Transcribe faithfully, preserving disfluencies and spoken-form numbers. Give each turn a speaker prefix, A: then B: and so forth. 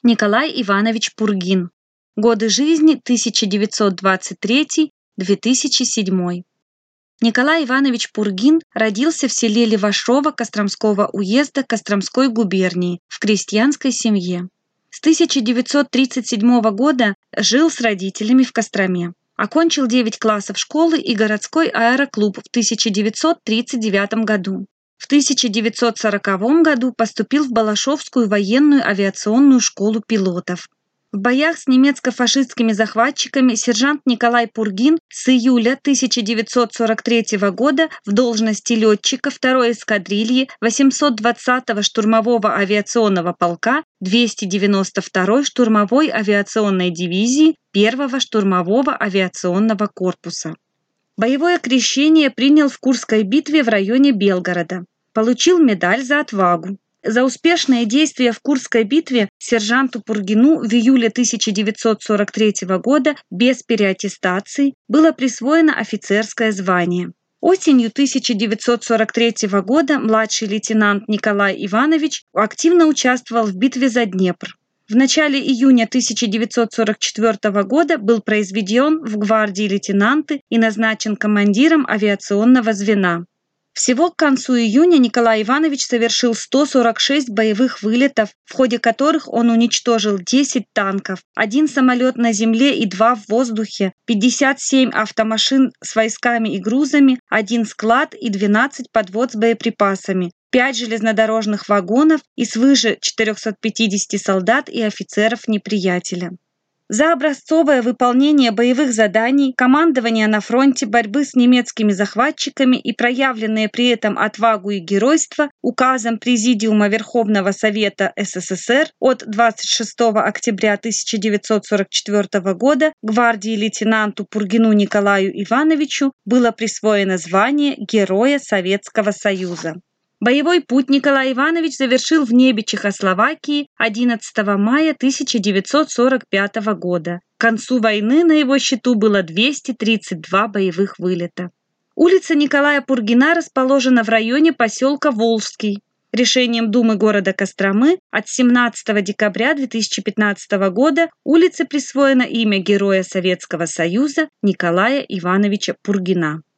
A: Николай Иванович Пургин. Годы жизни тысяча девятьсот двадцать третий — две тысячи седьмой. Николай Иванович Пургин родился в селе Левашово Костромского уезда Костромской губернии в крестьянской семье. С тысяча девятьсот тридцать седьмого года жил с родителями в Костроме. Окончил девять классов школы и городской аэроклуб в тысяча девятьсот тридцать девятом году. В тысяча девятьсот сороковом году поступил в Балашовскую военную авиационную школу пилотов. В боях с немецко-фашистскими захватчиками сержант Николай Пургин с июля тысяча девятьсот сорок третьего года в должности летчика второй эскадрильи восемьсот двадцатого штурмового авиационного полка двести девяносто второй штурмовой авиационной дивизии первого штурмового авиационного корпуса. Боевое крещение принял в Курской битве в районе Белгорода. Получил медаль за отвагу. За успешные действия в Курской битве сержанту Пургину в июле тысяча девятьсот сорок третьего года без переаттестации было присвоено офицерское звание. Осенью тысяча девятьсот сорок третьего года младший лейтенант Николай Иванович активно участвовал в битве за Днепр. В начале июня тысяча девятьсот сорок четвёртого года был произведен в гвардии лейтенанты и назначен командиром авиационного звена. Всего к концу июня Николай Иванович совершил сто сорок шесть боевых вылетов, в ходе которых он уничтожил десять танков, один самолет на земле и два в воздухе, пятьдесят семь автомашин с войсками и грузами, один склад и двенадцать подвод с боеприпасами, пять железнодорожных вагонов и свыше четырехсот пятидесяти солдат и офицеров неприятеля. За образцовое выполнение боевых заданий, командование на фронте борьбы с немецкими захватчиками и проявленные при этом отвагу и геройство указом Президиума Верховного Совета СССР от двадцать шестого октября тысяча девятьсот сорок четвёртого года гвардии лейтенанту Пургину Николаю Ивановичу было присвоено звание Героя Советского Союза. Боевой путь Николай Иванович завершил в небе Чехословакии одиннадцатого мая тысяча девятьсот сорок пятого года. К концу войны на его счету было двести тридцать два боевых вылета. Улица Николая Пургина расположена в районе поселка Волжский. Решением Думы города Костромы от семнадцатого декабря две тысячи пятнадцатого года улице присвоено имя Героя Советского Союза Николая Ивановича Пургина.